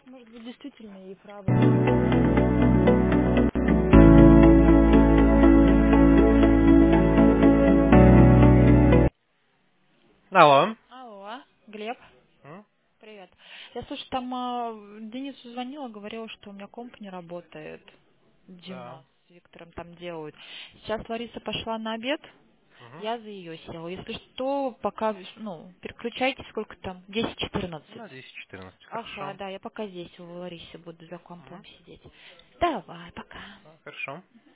Может быть, действительно ей правда. Алло. Алло, Глеб, М? привет. Я слушай, там Денису звонила, говорила, что у меня комп не работает. Да. Дима с Виктором там делают. Сейчас Лариса пошла на обед, Угу. я за ее села. Если что, пока, переключайте, сколько там, 10-14. На 10-14. Ага, Хорошо. да, я пока здесь у Ларисы буду за компом Угу. сидеть. Давай, пока. Хорошо.